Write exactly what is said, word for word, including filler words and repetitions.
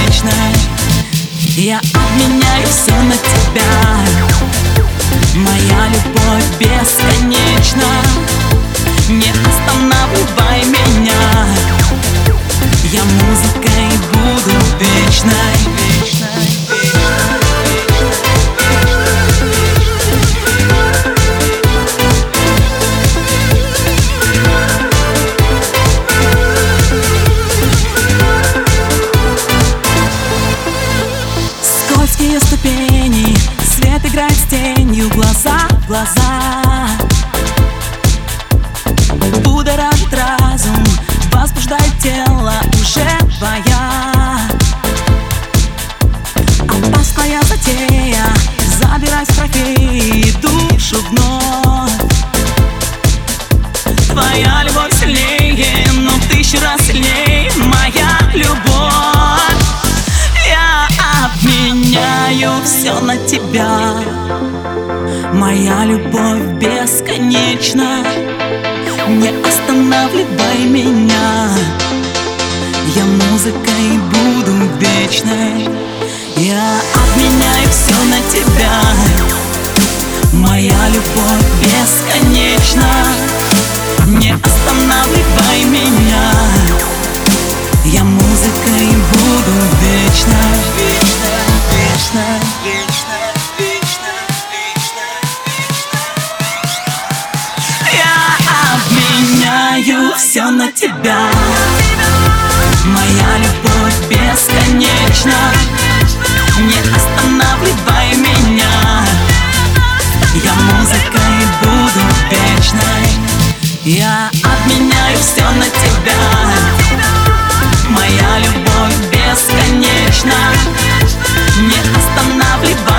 вечной. Я обменяю все на тебя. Моя любовь бесконечна. Не останавливай меня. Я музыкой буду вечной. Скользкие ступени, свет играет с тенью, глаза в глаза. Будоражит разум, возбуждает тело, уже твоя. Опасная затея, забирай с трофеи душу вновь. Твоя любовь сильнее, но в тысячу раз сильнее моя любовь. Я обменяю все на тебя. Моя любовь бесконечна. Не останавливай меня. Я музыкой буду вечной. Я обменяю все на тебя. Моя любовь бесконечна. Не останавливай меня. Я музыкой буду вечной. Вечной, вечной, вечной, вечной, вечной. Я обменяю все на тебя. Моя любовь бесконечна. Не останавливай меня. Я музыкой буду вечной. Я обменяю все на тебя. Моя любовь бесконечна. Не останавливай